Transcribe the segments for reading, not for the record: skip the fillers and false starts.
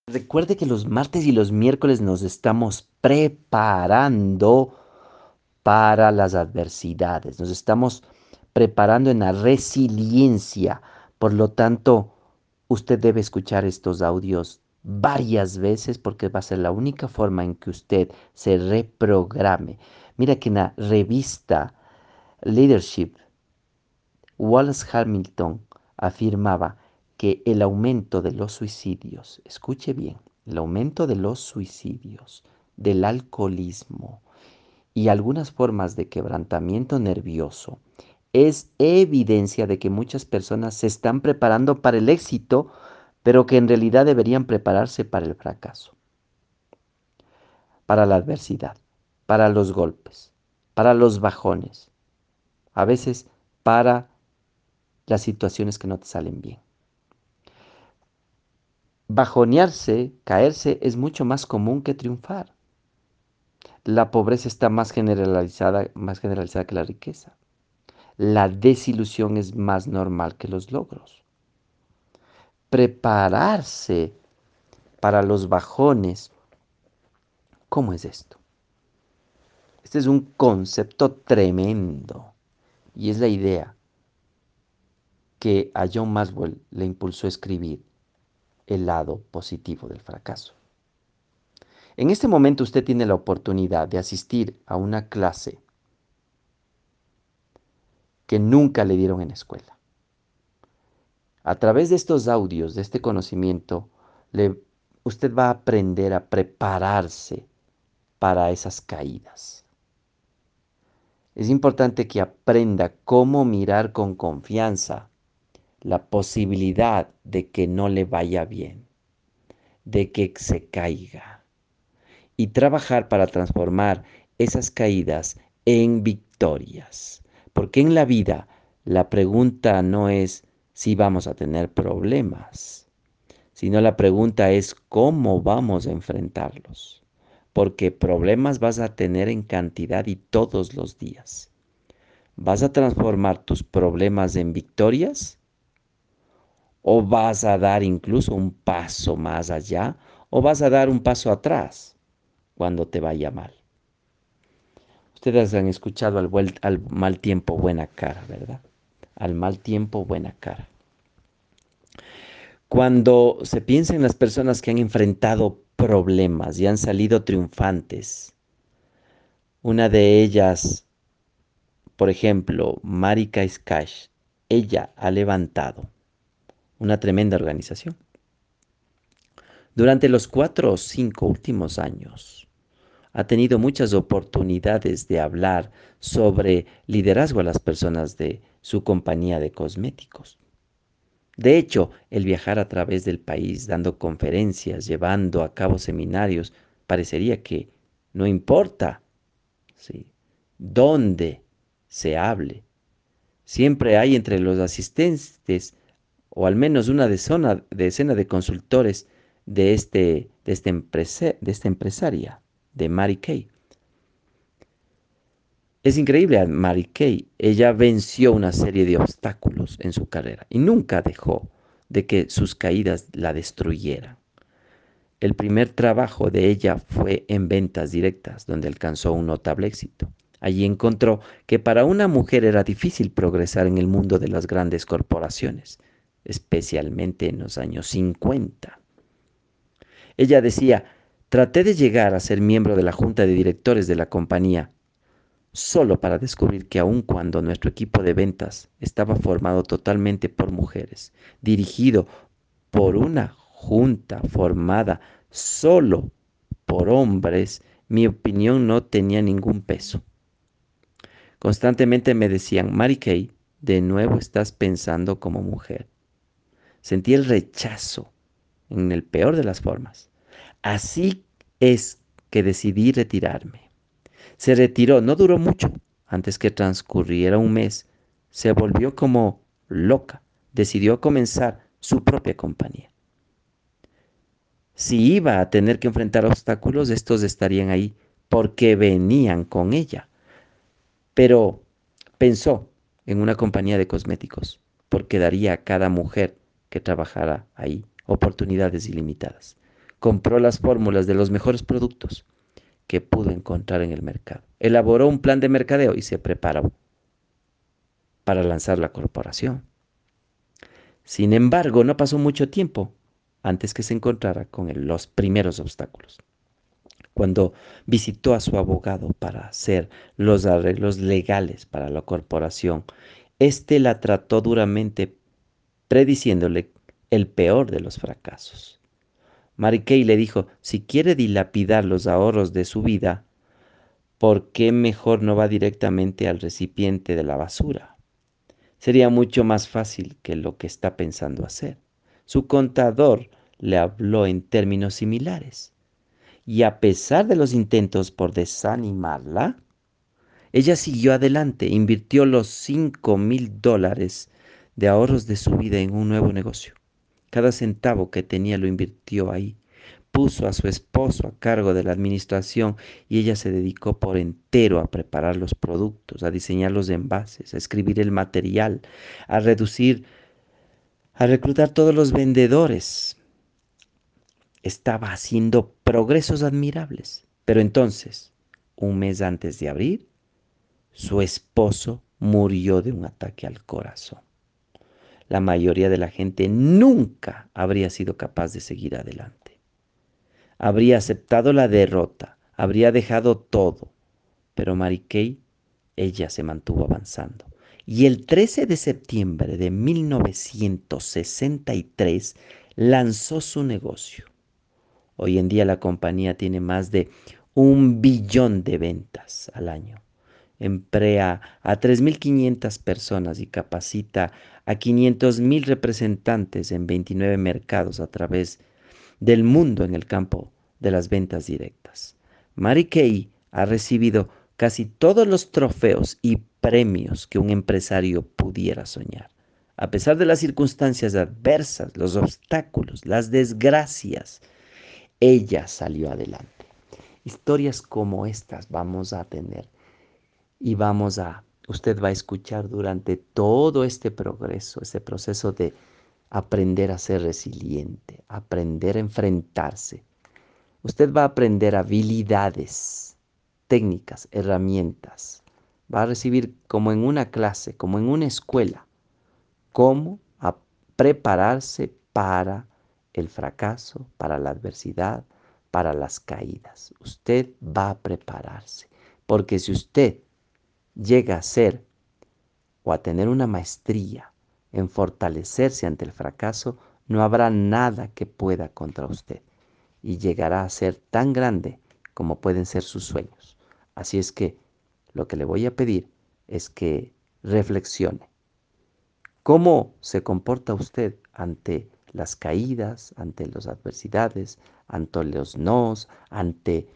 Recuerde que los martes y los miércoles nos estamos preparando para las adversidades, nos estamos preparando en la resiliencia. Por lo tanto, usted debe escuchar estos audios varias veces porque va a ser la única forma en que usted se reprograme. Mira que en la revista Leadership, Wallace Hamilton afirmaba que el aumento de los suicidios, escuche bien, el aumento de los suicidios, del alcoholismo y algunas formas de quebrantamiento nervioso es evidencia de que muchas personas se están preparando para el éxito, pero que en realidad deberían prepararse para el fracaso, para la adversidad, para los golpes, para los bajones, a veces para las situaciones que no te salen bien. Bajonearse, caerse, es mucho más común que triunfar. La pobreza está más generalizada que la riqueza. La desilusión es más normal que los logros. Prepararse para los bajones. ¿Cómo es esto? Este es un concepto tremendo y es la idea que a John Maxwell le impulsó a escribir El lado positivo del fracaso. En este momento usted tiene la oportunidad de asistir a una clase que nunca le dieron en la escuela. A través de estos audios, de este conocimiento, usted va a aprender a prepararse para esas caídas. Es importante que aprenda cómo mirar con confianza la posibilidad de que no le vaya bien, de que se caiga, y trabajar para transformar esas caídas en victorias. Porque en la vida la pregunta no es si vamos a tener problemas, sino la pregunta es cómo vamos a enfrentarlos. Porque problemas vas a tener en cantidad y todos los días. ¿Vas a transformar tus problemas en victorias? ¿O vas a dar incluso un paso más allá? ¿O vas a dar un paso atrás cuando te vaya mal? Ustedes han escuchado al mal tiempo buena cara, ¿verdad? Al mal tiempo buena cara. Cuando se piensa en las personas que han enfrentado problemas y han salido triunfantes, una de ellas, por ejemplo, Marika Iskash, ella ha levantado una tremenda organización. Durante los 4 o 5 últimos años, ha tenido muchas oportunidades de hablar sobre liderazgo a las personas de su compañía de cosméticos. De hecho, el viajar a través del país dando conferencias, llevando a cabo seminarios, parecería que no importa, ¿sí?, dónde se hable. Siempre hay entre los asistentes, o al menos una decena de consultores de esta empresaria, de Mary Kay. Es increíble a Mary Kay. Ella venció una serie de obstáculos en su carrera y nunca dejó de que sus caídas la destruyeran. El primer trabajo de ella fue en ventas directas, donde alcanzó un notable éxito. Allí encontró que para una mujer era difícil progresar en el mundo de las grandes corporaciones, especialmente en los años 50. Ella decía: traté de llegar a ser miembro de la junta de directores de la compañía, solo para descubrir que aun cuando nuestro equipo de ventas estaba formado totalmente por mujeres, dirigido por una junta formada solo por hombres, mi opinión no tenía ningún peso. Constantemente me decían: Mary Kay, de nuevo estás pensando como mujer. Sentí el rechazo en el peor de las formas. Así es que decidí retirarme. Se retiró, no duró mucho. Antes que transcurriera un mes, se volvió como loca. Decidió comenzar su propia compañía. Si iba a tener que enfrentar obstáculos, estos estarían ahí porque venían con ella. Pero pensó en una compañía de cosméticos, porque daría a cada mujer que trabajara ahí oportunidades ilimitadas. Compró las fórmulas de los mejores productos que pudo encontrar en el mercado. Elaboró un plan de mercadeo y se preparó para lanzar la corporación. Sin embargo, no pasó mucho tiempo antes que se encontrara con los primeros obstáculos. Cuando visitó a su abogado para hacer los arreglos legales para la corporación, éste la trató duramente, prediciéndole el peor de los fracasos. Mary Kay le dijo, si quiere dilapidar los ahorros de su vida, ¿por qué mejor no va directamente al recipiente de la basura? Sería mucho más fácil que lo que está pensando hacer. Su contador le habló en términos similares. Y a pesar de los intentos por desanimarla, ella siguió adelante, invirtió los $5,000 de ahorros de su vida en un nuevo negocio. Cada centavo que tenía lo invirtió ahí. Puso a su esposo a cargo de la administración y ella se dedicó por entero a preparar los productos, a diseñar los envases, a escribir el material, a reducir, a reclutar todos los vendedores. Estaba haciendo progresos admirables. Pero entonces, un mes antes de abrir, su esposo murió de un ataque al corazón. La mayoría de la gente nunca habría sido capaz de seguir adelante. Habría aceptado la derrota, habría dejado todo. Pero Mary Kay, ella se mantuvo avanzando. Y el 13 de septiembre de 1963 lanzó su negocio. Hoy en día la compañía tiene más de 1 billón de ventas al año. Emplea a 3.500 personas y capacita a 500.000 representantes en 29 mercados a través del mundo en el campo de las ventas directas. Mary Kay ha recibido casi todos los trofeos y premios que un empresario pudiera soñar. A pesar de las circunstancias adversas, los obstáculos, las desgracias, ella salió adelante. Historias como estas vamos a tener y usted va a escuchar durante todo este progreso, este proceso de aprender a ser resiliente, aprender a enfrentarse. Usted va a aprender habilidades, técnicas, herramientas. Va a recibir como en una clase, como en una escuela, cómo prepararse para el fracaso, para la adversidad, para las caídas. Usted va a prepararse, porque si usted llega a ser o a tener una maestría en fortalecerse ante el fracaso, no habrá nada que pueda contra usted y llegará a ser tan grande como pueden ser sus sueños. Así es que lo que le voy a pedir es que reflexione. ¿Cómo se comporta usted ante las caídas, ante las adversidades, ante los nos, ante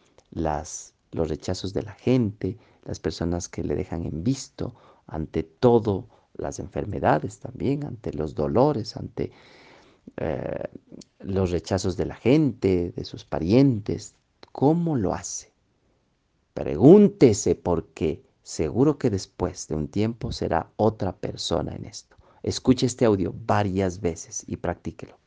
los rechazos de la gente, las personas que le dejan en visto, ante todo, las enfermedades también, ante los dolores, ante eh, los rechazos de la gente, de sus parientes? ¿Cómo lo hace? Pregúntese porque seguro que después de un tiempo será otra persona en esto. Escuche este audio varias veces y practíquelo.